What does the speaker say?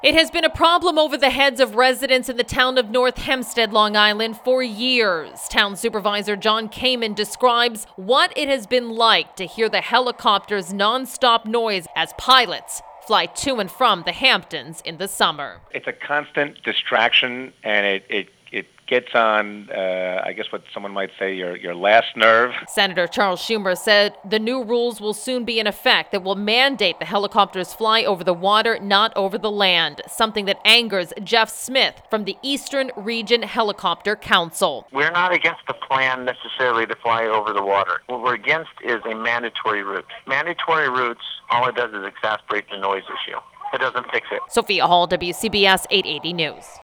It has been a problem over the heads of residents in the town of North Hempstead, Long Island for years. Town Supervisor John Kamen describes what it has been like to hear the helicopter's nonstop noise as pilots fly to and from the Hamptons in the summer. It's a constant distraction, and it gets on, I guess what someone might say, your last nerve. Senator Charles Schumer said the new rules will soon be in effect that will mandate the helicopters fly over the water, not over the land, something that angers Jeff Smith from the Eastern Region Helicopter Council. We're not against the plan necessarily to fly over the water. What we're against is a mandatory route. Mandatory routes, all it does is exacerbate the noise issue. It doesn't fix it. Sophia Hall, WCBS 880 News.